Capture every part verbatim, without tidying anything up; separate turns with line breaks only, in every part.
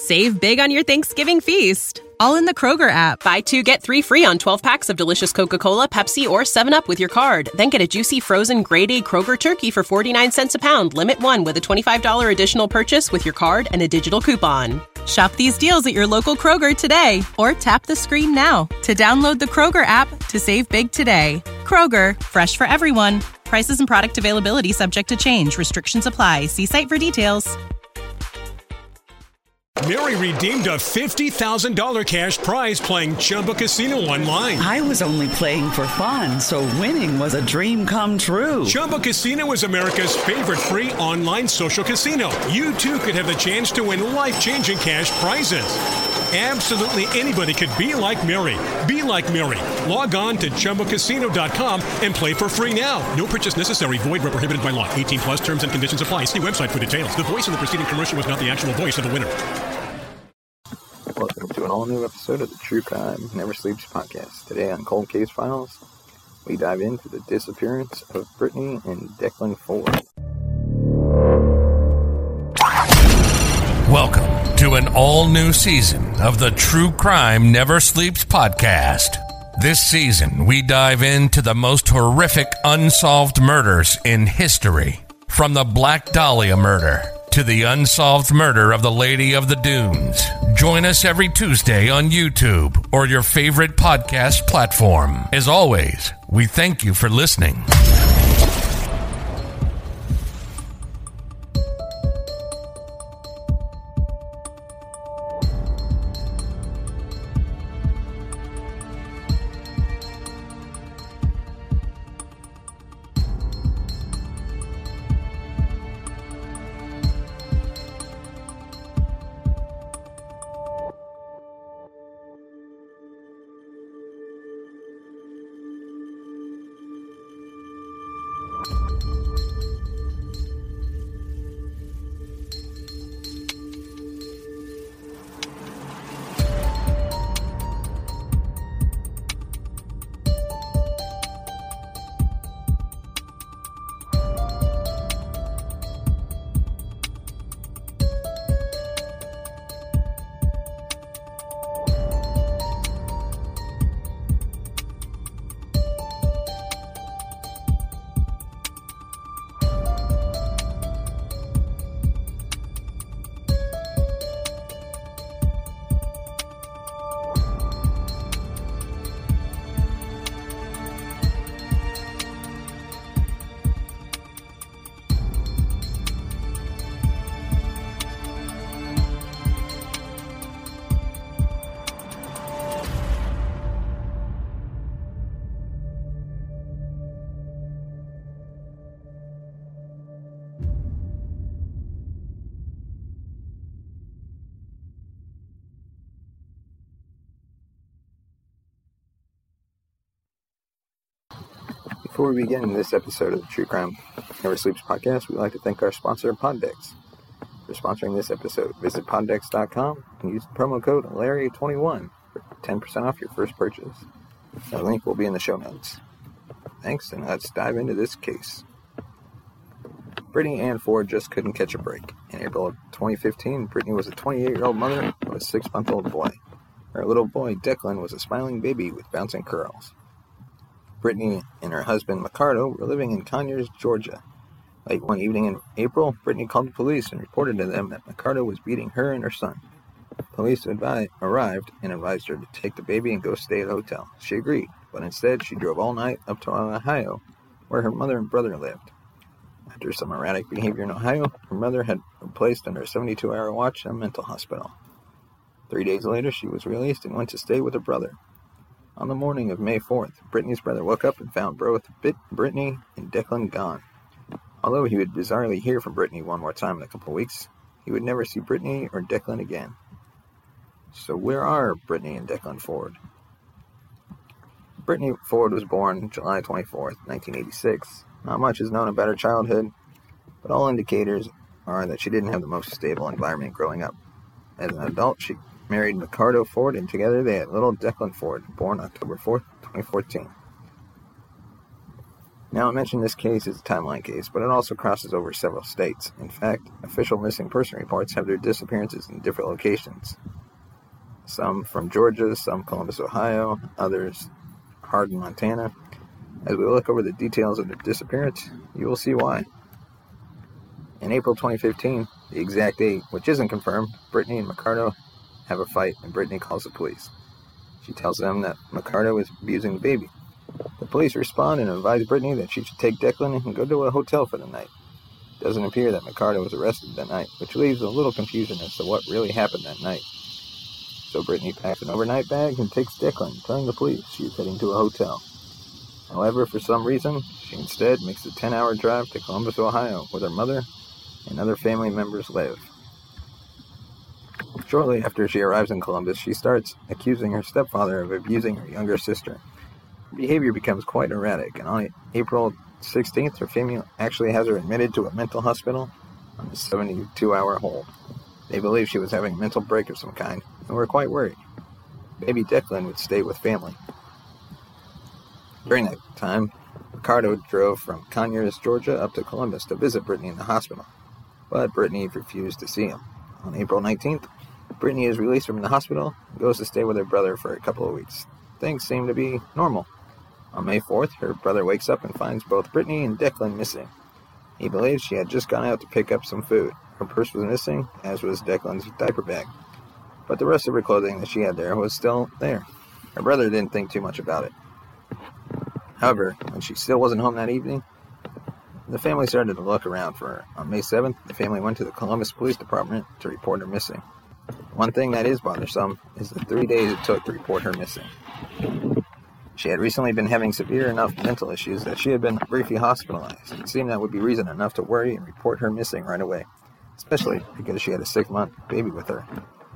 Save big on your Thanksgiving feast, all in the Kroger app. Buy two, get three free on twelve packs of delicious Coca-Cola, Pepsi, or seven up with your card. Then get a juicy frozen grade A Kroger turkey for forty-nine cents a pound. Limit one with a twenty-five dollars additional purchase with your card and a digital coupon. Shop these deals at your local Kroger today, or tap the screen now to download the Kroger app to save big today. Kroger, fresh for everyone. Prices and product availability subject to change. Restrictions apply. See site for details.
Mary redeemed a fifty thousand dollars cash prize playing Chumba Casino online.
I was only playing for fun, so winning was a dream come true.
Chumba Casino is America's favorite free online social casino. You, too, could have the chance to win life-changing cash prizes. Absolutely anybody could be like Mary. Be like Mary. Log on to Chumba Casino dot com and play for free now. No purchase necessary. Void where prohibited by law. eighteen plus terms and conditions apply. See website for details. The voice in the preceding commercial was not the actual voice of the winner.
Welcome to an all-new episode of the True Crime Never Sleeps podcast. Today on Cold Case Files, we dive into the disappearance of Brittany and Declan Ford.
Welcome to an all-new season of the True Crime Never Sleeps podcast. This season, we dive into the most horrific unsolved murders in history. From the Black Dahlia murder to the unsolved murder of the Lady of the Dunes. Join us every Tuesday on YouTube or your favorite podcast platform. As always, we thank you for listening.
Before we begin this episode of the True Crime Never Sleeps podcast, we'd like to thank our sponsor, Poddex, for sponsoring this episode. Visit poddex dot com and use the promo code Larry twenty-one for ten percent off your first purchase. The link will be in the show notes. Thanks, and let's dive into this case. Brittany Ann Ford just couldn't catch a break. In April of twenty fifteen, Brittany was a twenty-eight-year-old mother of a six-month-old boy. Her little boy, Declan, was a smiling baby with bouncing curls. Brittany and her husband, Ricardo, were living in Conyers, Georgia. Late one evening in April, Brittany called the police and reported to them that Ricardo was beating her and her son. Police advi- arrived and advised her to take the baby and go stay at a hotel. She agreed, but instead she drove all night up to Ohio, where her mother and brother lived. After some erratic behavior in Ohio, her mother had been placed under a seventy-two hour watch in a mental hospital. Three days later, she was released and went to stay with her brother. On the morning of May fourth, Brittany's brother woke up and found both Brittany and Declan gone. Although he would bizarrely hear from Brittany one more time in a couple of weeks, he would never see Brittany or Declan again. So where are Brittany and Declan Ford? Brittany Ford was born July twenty-fourth, nineteen eighty-six. Not much is known about her childhood, but all indicators are that she didn't have the most stable environment growing up. As an adult, she married Ricardo Ford, and together they had little Declan Ford, born October fourth, twenty fourteen. Now, I mentioned this case is a timeline case, but it also crosses over several states. In fact, official missing person reports have their disappearances in different locations. Some from Georgia, some Columbus, Ohio, others Hardin, Montana. As we look over the details of the disappearance, you will see why. In April twenty fifteen, the exact date, which isn't confirmed, Brittany and Ricardo have a fight, and Brittany calls the police. She tells them that Ricardo is abusing the baby. The police respond and advise Brittany that she should take Declan and go to a hotel for the night. It doesn't appear that Ricardo was arrested that night, which leaves a little confusion as to what really happened that night. So Brittany packs an overnight bag and takes Declan, telling the police she is heading to a hotel. However, for some reason, she instead makes a ten-hour drive to Columbus, Ohio, where her mother and other family members live. Shortly after she arrives in Columbus, she starts accusing her stepfather of abusing her younger sister. Her behavior becomes quite erratic, and on April sixteenth, her family actually has her admitted to a mental hospital on a seventy-two hour hold. They believe she was having a mental break of some kind, and were quite worried. Baby Declan would stay with family. During that time, Ricardo drove from Conyers, Georgia, up to Columbus to visit Brittany in the hospital, but Brittany refused to see him. On April nineteenth, Brittany is released from the hospital and goes to stay with her brother for a couple of weeks. Things seem to be normal. On May fourth, her brother wakes up and finds both Brittany and Declan missing. He believes she had just gone out to pick up some food. Her purse was missing, as was Declan's diaper bag. But the rest of her clothing that she had there was still there. Her brother didn't think too much about it. However, when she still wasn't home that evening, the family started to look around for her. On May seventh, the family went to the Columbus Police Department to report her missing. One thing that is bothersome is the three days it took to report her missing. She had recently been having severe enough mental issues that she had been briefly hospitalized. It seemed that would be reason enough to worry and report her missing right away, especially because she had a six-month baby with her.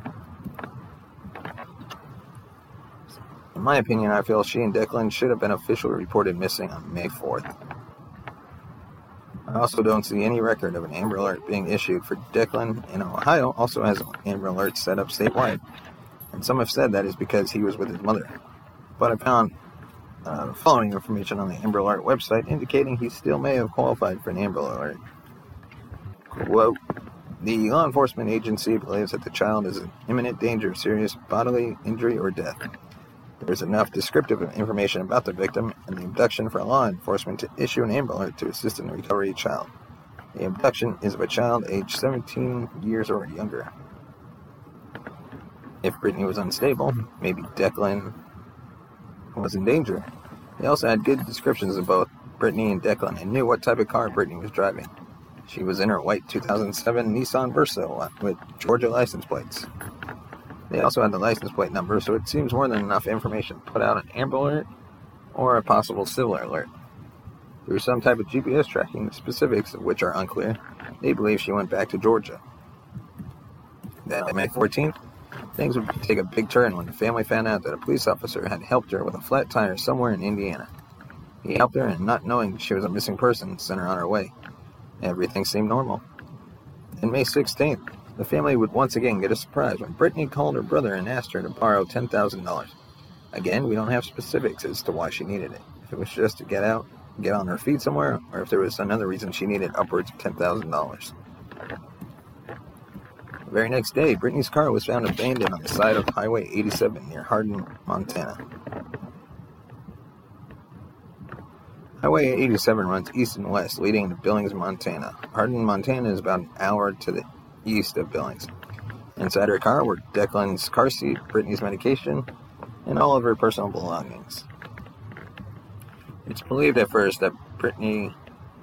In my opinion, I feel she and Declan should have been officially reported missing on May fourth. I also don't see any record of an Amber Alert being issued for Declan, and Ohio also has an Amber Alert set up statewide. And some have said that is because he was with his mother. But I found uh, the following information on the Amber Alert website indicating he still may have qualified for an Amber Alert. Quote, the law enforcement agency believes that the child is in imminent danger of serious bodily injury or death. There is enough descriptive information about the victim and the abduction for law enforcement to issue an Amber Alert to assist in the recovery of the child. The abduction is of a child aged seventeen years or younger. If Brittany was unstable, maybe Declan was in danger. They also had good descriptions of both Brittany and Declan and knew what type of car Brittany was driving. She was in her white two thousand seven Nissan Versa with Georgia license plates. They also had the license plate number, so it seems more than enough information to put out an Amber Alert or a possible civil alert. Through some type of G P S tracking, the specifics of which are unclear, they believe she went back to Georgia. Then on May fourteenth, things would take a big turn when the family found out that a police officer had helped her with a flat tire somewhere in Indiana. He helped her, and not knowing she was a missing person, sent her on her way. Everything seemed normal. On May sixteenth, the family would once again get a surprise when Brittany called her brother and asked her to borrow ten thousand dollars. Again, we don't have specifics as to why she needed it. If it was just to get out, get on her feet somewhere, or if there was another reason she needed upwards of ten thousand dollars. The very next day, Brittany's car was found abandoned on the side of Highway eighty-seven near Hardin, Montana. Highway eighty-seven runs east and west, leading to Billings, Montana. Hardin, Montana is about an hour to the east of Billings. Inside her car were Declan's car seat, Brittany's medication, and all of her personal belongings. It's believed at first that Brittany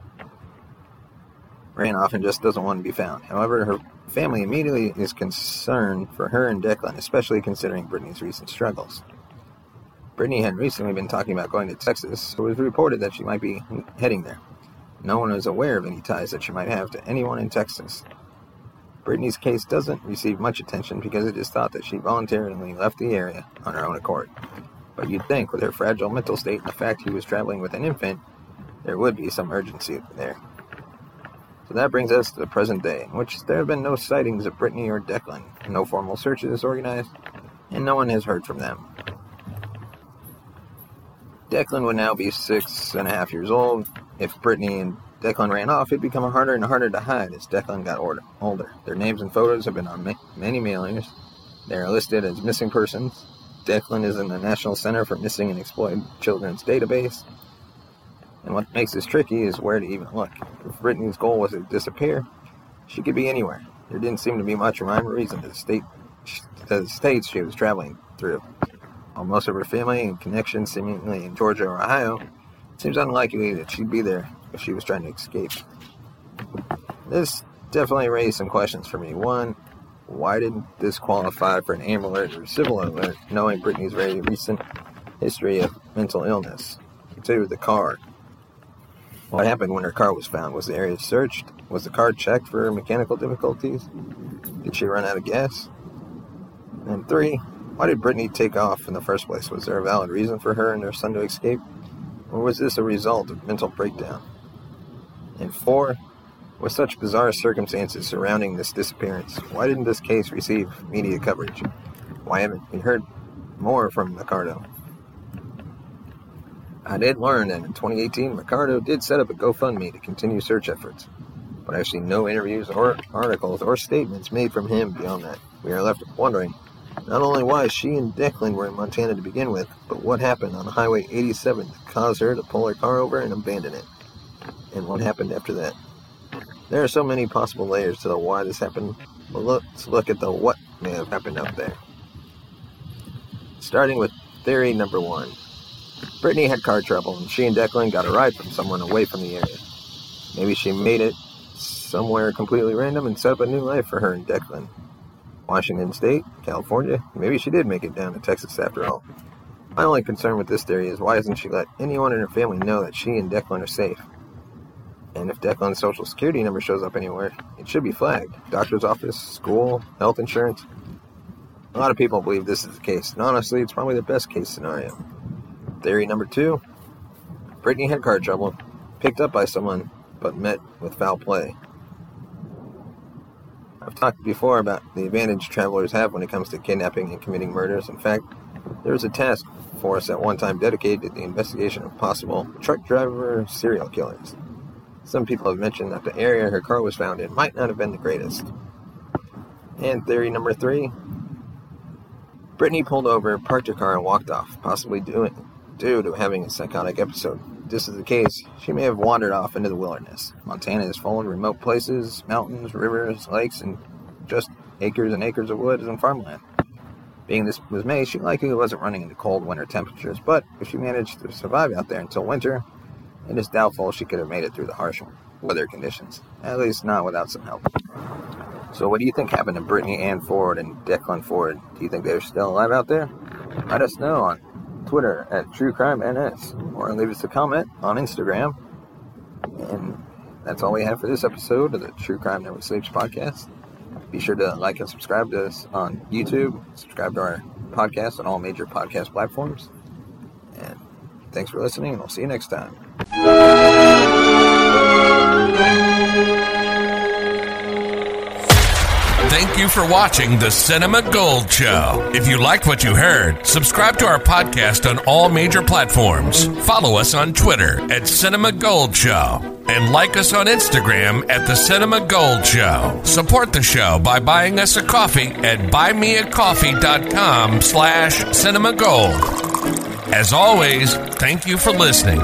ran off and just doesn't want to be found. However, her family immediately is concerned for her and Declan, especially considering Brittany's recent struggles. Brittany had recently been talking about going to Texas, so it was reported that she might be heading there. No one was aware of any ties that she might have to anyone in Texas. Brittany's case doesn't receive much attention because it is thought that she voluntarily left the area on her own accord. But you'd think, with her fragile mental state and the fact he was traveling with an infant, there would be some urgency there. So that brings us to the present day, in which there have been no sightings of Brittany or Declan, no formal searches organized, and no one has heard from them. Declan would now be six and a half years old, if Brittany and Declan ran off, it'd become harder and harder to hide as Declan got older. Their names and photos have been on ma- many mailings. They are listed as missing persons. Declan is in the National Center for Missing and Exploited Children's database. And what makes this tricky is where to even look. If Brittany's goal was to disappear, she could be anywhere. There didn't seem to be much rhyme or reason to the state to the states she was traveling through. While most of her family and connections seemingly in Georgia or Ohio, it seems unlikely that she'd be there if she was trying to escape. This definitely raised some questions for me. One, why didn't this qualify for an Amber Alert or civil alert, knowing Brittany's very recent history of mental illness? Two, the car. What happened when her car was found? Was the area searched? Was the car checked for mechanical difficulties? Did she run out of gas? And three, why did Brittany take off in the first place? Was there a valid reason for her and her son to escape? Or was this a result of mental breakdown? And four, with such bizarre circumstances surrounding this disappearance, why didn't this case receive media coverage? Why haven't we heard more from Mercado? I did learn that in twenty eighteen, Mercado did set up a GoFundMe to continue search efforts, but I've seen no interviews or articles or statements made from him beyond that. We are left wondering not only why she and Declan were in Montana to begin with, but what happened on Highway eighty-seven to cause her to pull her car over and abandon it, and what happened after that. There are so many possible layers to the why this happened, but let's look at the what may have happened up there. Starting with theory number one. Brittany had car trouble, and she and Declan got a ride from someone away from the area. Maybe she made it somewhere completely random and set up a new life for her and Declan. Washington State, California, maybe she did make it down to Texas after all. My only concern with this theory is why hasn't she let anyone in her family know that she and Declan are safe? And if Declan's social security number shows up anywhere, it should be flagged. Doctor's office, school, health insurance. A lot of people believe this is the case, and honestly, it's probably the best case scenario. Theory number two, Brittany had car trouble, picked up by someone, but met with foul play. I've talked before about the advantage travelers have when it comes to kidnapping and committing murders. In fact, there was a task force at one time dedicated to the investigation of possible truck driver serial killers. Some people have mentioned that the area her car was found in might not have been the greatest. And theory number three, Brittany pulled over, parked her car, and walked off, possibly doing, due to having a psychotic episode. If this is the case, she may have wandered off into the wilderness. Montana is full of remote places, mountains, rivers, lakes, and just acres and acres of woods and farmland. Being this was May, she likely wasn't running into cold winter temperatures, but if she managed to survive out there until winter, it is doubtful she could have made it through the harsh weather conditions, at least not without some help. So what do you think happened to Brittany Ann Ford and Declan Ford? Do you think they're still alive out there? Let us know on Twitter at True Crime N S, or leave us a comment on Instagram. And that's all we have for this episode of the True Crime Never Sleeps podcast. Be sure to like and subscribe to us on YouTube. Subscribe to our podcast on all major podcast platforms. And thanks for listening, and we'll see you next time.
Thank you for watching The Cinema Gold Show. If you liked what you heard, subscribe to our podcast on all major platforms. Follow us on Twitter at Cinema Gold Show. And like us on Instagram at The Cinema Gold Show. Support the show by buying us a coffee at buymeacoffee.com slash cinema gold. As always, thank you for listening.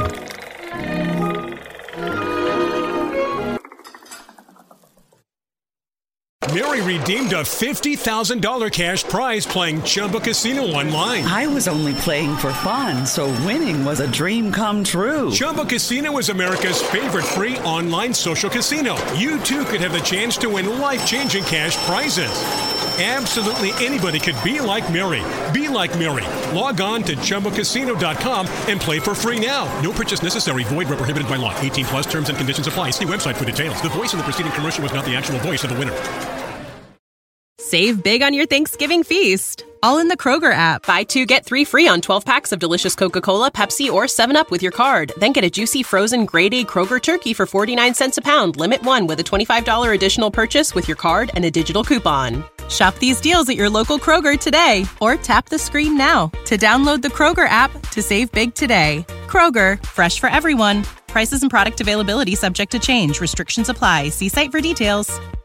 Mary redeemed a fifty thousand dollars cash prize playing Chumba Casino online.
I was only playing for fun, so winning was a dream come true.
Chumba Casino is America's favorite free online social casino. You too could have the chance to win life-changing cash prizes. Absolutely anybody could be like Mary. Be like Mary. Log on to Chumba Casino dot com and play for free now. No purchase necessary. Void where prohibited by law. eighteen plus terms and conditions apply. See website for details. The voice in the preceding commercial was not the actual voice of the winner.
Save big on your Thanksgiving feast, all in the Kroger app. Buy two, get three free on twelve packs of delicious Coca-Cola, Pepsi, or seven up with your card. Then get a juicy frozen grade A Kroger turkey for forty-nine cents a pound. Limit one with a twenty-five dollars additional purchase with your card and a digital coupon. Shop these deals at your local Kroger today, or tap the screen now to download the Kroger app to save big today. Kroger, fresh for everyone. Prices and product availability subject to change. Restrictions apply. See site for details.